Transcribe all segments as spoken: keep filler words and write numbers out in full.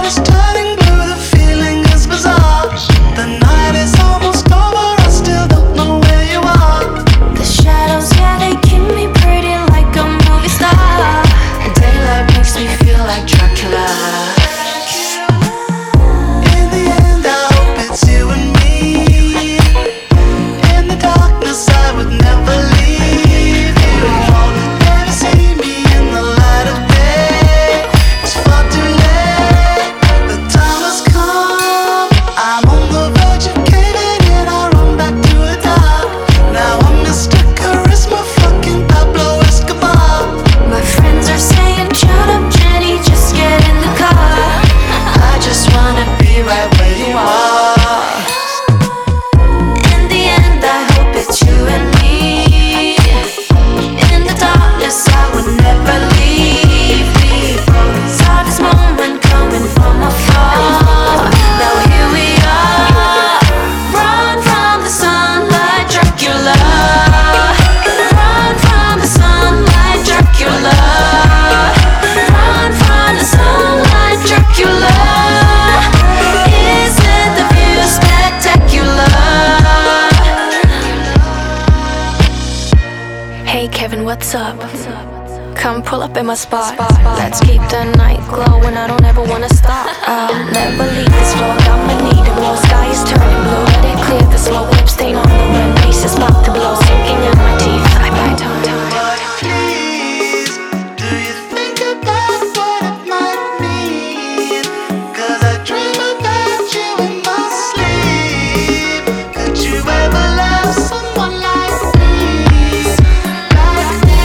Kevin, what's up? Come pull up in my spot. Let's keep the night glowing, I don't ever wanna stop. I'll never leave this floor, got my need to blow. Sky is turning blue, let it clear. The slow whip stain on the rim, bass is about to blow, sinking in my teeth. I bite on time. Please, do you think about what it might mean? 'Cause I dream about you in my sleep. Could you ever love someone like me? Like me?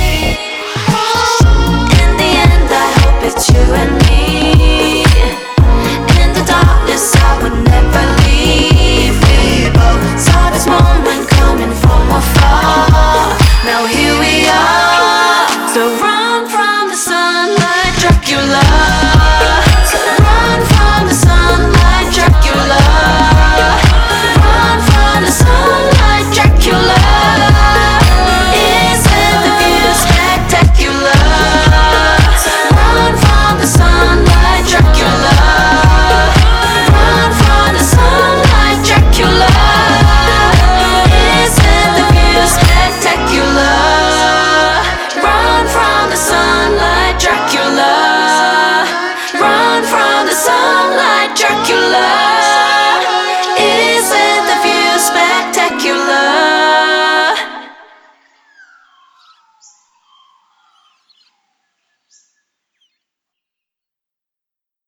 In the end, I hope it's you and me. In the darkness, I would never leave. We both saw this moment coming from afar. Now here we are. So run from the sunlight, Dracula. Run from the sunlight, Dracula. Run from the sunlight, Dracula. Isn't the view spectacular? Run from the sunlight, Dracula. Run from the sunlight, Dracula. Isn't the view spectacular? Run from the sunlight, Dracula. Run from the sunlight, Dracula.